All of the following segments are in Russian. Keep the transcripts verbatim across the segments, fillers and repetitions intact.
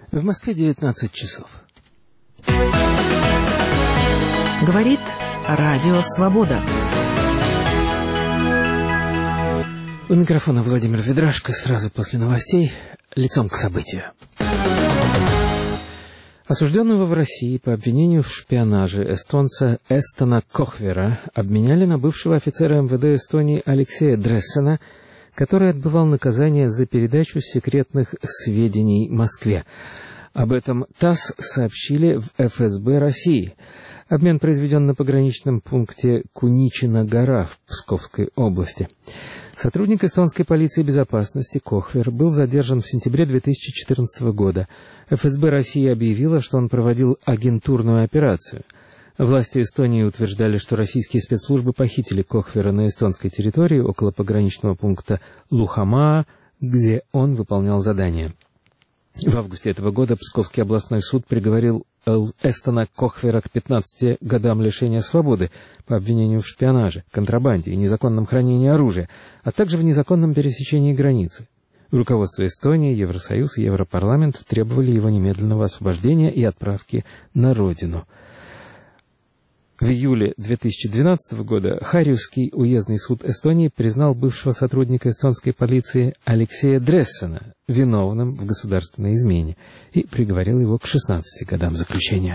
В Москве девятнадцать часов. Говорит Радио Свобода. У микрофона Владимир Ведрашко. Сразу после новостей лицом к событию. Осужденного в России по обвинению в шпионаже эстонца Эстона Кохвера обменяли на бывшего офицера эм вэ дэ Эстонии Алексея Дрессена, который отбывал наказание за передачу секретных сведений Москве. Об этом ТАСС сообщили в эф эс бэ России. Обмен произведен на пограничном пункте Куничина-Гора в Псковской области. Сотрудник эстонской полиции безопасности Кохвер был задержан в сентябре две тысячи четырнадцатого года. эф эс бэ России объявила, что он проводил агентурную операцию. Власти Эстонии утверждали, что российские спецслужбы похитили Кохвера на эстонской территории около пограничного пункта Лухамаа, где он выполнял задание. В августе этого года Псковский областной суд приговорил Эстона Кохвера к пятнадцати годам лишения свободы по обвинению в шпионаже, контрабанде и незаконном хранении оружия, а также в незаконном пересечении границы. Руководство Эстонии, Евросоюз и Европарламент требовали его немедленного освобождения и отправки на родину. В июле две тысячи двенадцатого года Харьковский уездный суд Эстонии признал бывшего сотрудника эстонской полиции Алексея Дрессена виновным в государственной измене и приговорил его к шестнадцати годам заключения.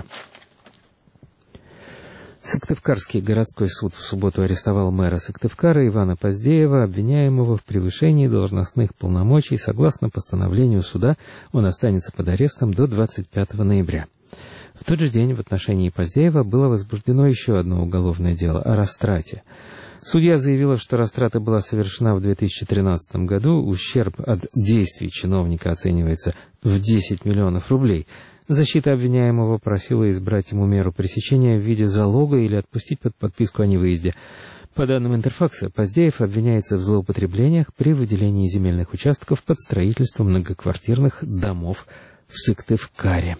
Сыктывкарский городской суд в субботу арестовал мэра Сыктывкара Ивана Поздеева, обвиняемого в превышении должностных полномочий. Согласно постановлению суда, он останется под арестом до двадцать пятого ноября. В тот же день в отношении Поздеева было возбуждено еще одно уголовное дело о растрате. Судья заявила, что растрата была совершена в две тысячи тринадцатом году, ущерб от действий чиновника оценивается в десять миллионов рублей. Защита обвиняемого просила избрать ему меру пресечения в виде залога или отпустить под подписку о невыезде. По данным Интерфакса, Поздеев обвиняется в злоупотреблениях при выделении земельных участков под строительство многоквартирных домов в Сыктывкаре.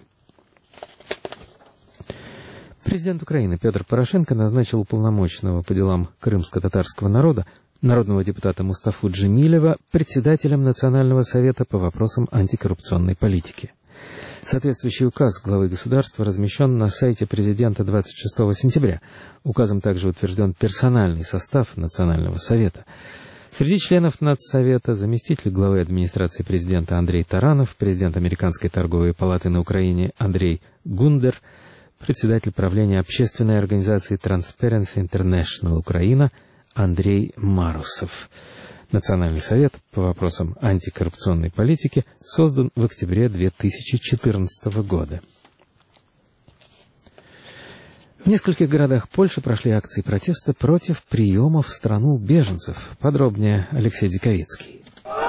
Президент Украины Петр Порошенко назначил уполномоченного по делам крымско-татарского народа, народного депутата Мустафу Джемилева, председателем Национального совета по вопросам антикоррупционной политики. Соответствующий указ главы государства размещен на сайте президента двадцать шестого сентября. Указом также утвержден персональный состав Национального совета. Среди членов Нацсовета заместитель главы администрации президента Андрей Таранов, президент Американской торговой палаты на Украине Андрей Гундер, председатель правления общественной организации Transparency International Украина Андрей Марусов. Национальный совет по вопросам антикоррупционной политики создан в октябре две тысячи четырнадцатого года. В нескольких городах Польши прошли акции протеста против приема в страну беженцев. Подробнее Алексей Диковицкий.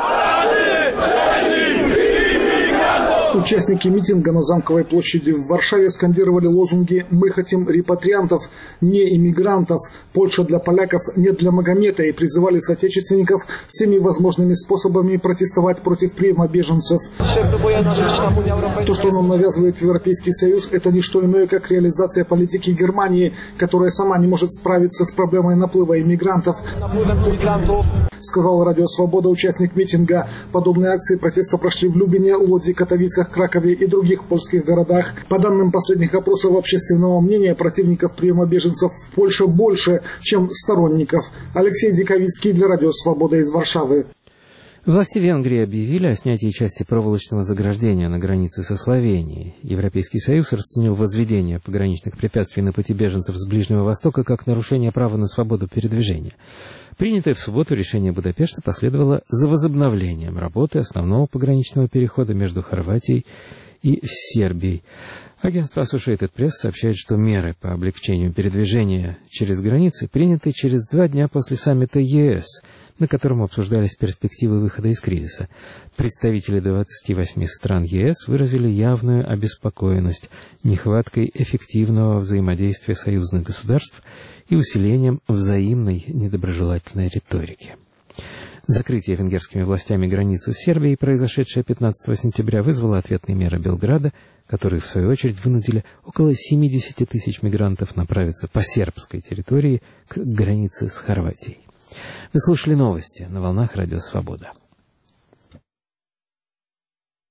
Участники митинга на Замковой площади в Варшаве скандировали лозунги «Мы хотим репатриантов, не иммигрантов», «Польша для поляков, не для Магомета» и призывали соотечественников всеми возможными способами протестовать против приема беженцев. То, что нам навязывает Европейский Союз, это не что иное, как реализация политики Германии, которая сама не может справиться с проблемой наплыва иммигрантов, сказал Радио Свобода участник митинга. Подобные акции протеста прошли в Люблине, Лодзи, Катовицах, Кракове и других польских городах. По данным последних опросов общественного мнения, противников приема беженцев в Польше больше, чем сторонников. Алексей Диковицкий для Радио Свобода из Варшавы. Власти Венгрии объявили о снятии части проволочного заграждения на границе со Словенией. Европейский Союз расценил возведение пограничных препятствий на пути беженцев с Ближнего Востока как нарушение права на свободу передвижения. Принятое в субботу решение Будапешта последовало за возобновлением работы основного пограничного перехода между Хорватией и Сербией. Агентство Associated Press сообщает, что меры по облегчению передвижения через границы приняты через два дня после саммита е эс, на котором обсуждались перспективы выхода из кризиса. Представители двадцати восьми стран е эс выразили явную обеспокоенность нехваткой эффективного взаимодействия союзных государств и усилением взаимной недоброжелательной риторики. Закрытие венгерскими властями границы с Сербией, произошедшее пятнадцатого сентября, вызвало ответные меры Белграда, которые, в свою очередь, вынудили около семидесяти тысяч мигрантов направиться по сербской территории к границе с Хорватией. Вы слушали новости на волнах Радио Свобода.